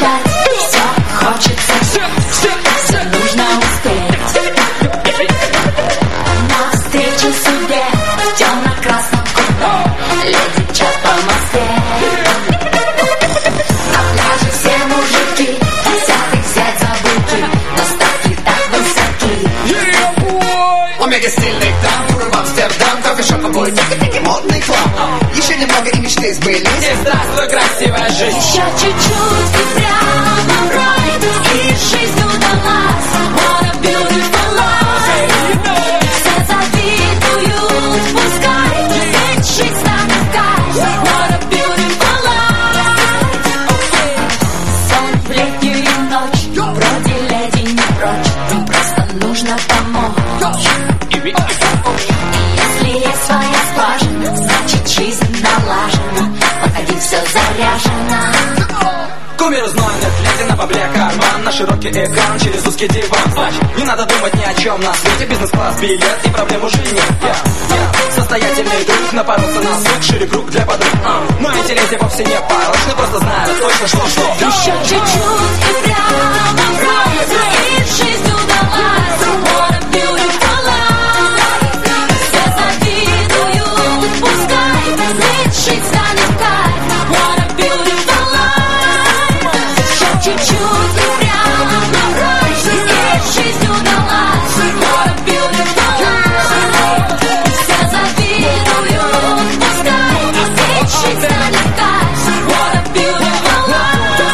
мечтать, все хочется взять, нужно успеть. Навстречу судьбе в темно-красном купе летит по Москве. На пляже все мужики хотят их взять за руки, но ставки так высоки. Омега стильный там, туры в Амстердам, кофешоп, огонь, тики-тики, модный клуб. Еще немного и мечты сбылись. И здравствуй, красивая жизнь. Еще чуть-чуть и прямо в рай, и жизнь удалась. What a beautiful life. Все завидуют, пускай, ведь жизнь станет кайф. What a beautiful life. Сон в летнюю ночь, вроде леди не прочь, просто нужно помочь. Если есть своя скважина, значит жизнь налажена, походи, все заряжено. Кумир знает, леди на бабле карман, на широкий экран через узкий диван. Значит, не надо думать ни о чем на свете, бизнес-класс, билет и проблем уже нет. Я состоятельный друг, напоролся на сук, шире круг для подруг. Но эти леди вовсе не порочны, просто знают точно, что. Еще чуть-чуть и прямо в рай, и жизнь удалась. What a beautiful life. Все завидуют, пускай, ведь жизнь станет кайф. What a beautiful life. Еще чуть-чуть и прямо в рай, и жизнь удалась. What a beautiful life. Все завидуют, пускай, ведь жизнь станет кайф. What a beautiful life.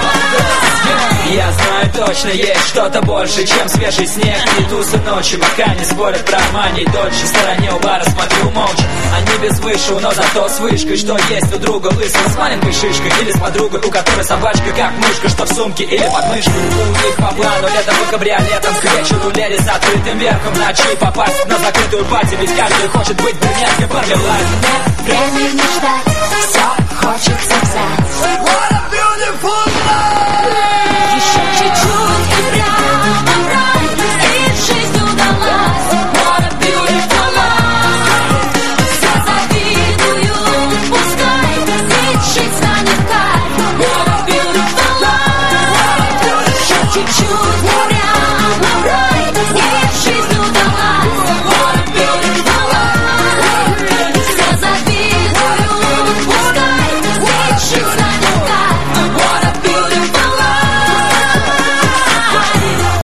Я знаю точно, есть что-то больше, чем свежий снег и тусы ночи. Пока не спорят про мани, дольше в стороне у бара смотрю молча. Они без вышу, но зато с вышкой, что есть у друга лысого с маленькой шишкой. Или с подругой, у которой собачка как мышка, что в сумке или под мышкой. У них по плану летом и кабриолетом к вечеру леди с открытым верхом. В ночи попасть на закрытую пати, ведь каждый хочет быть брюнеткой Барби-Лайн. Времени ждать, все хочется взять. What a beautiful life.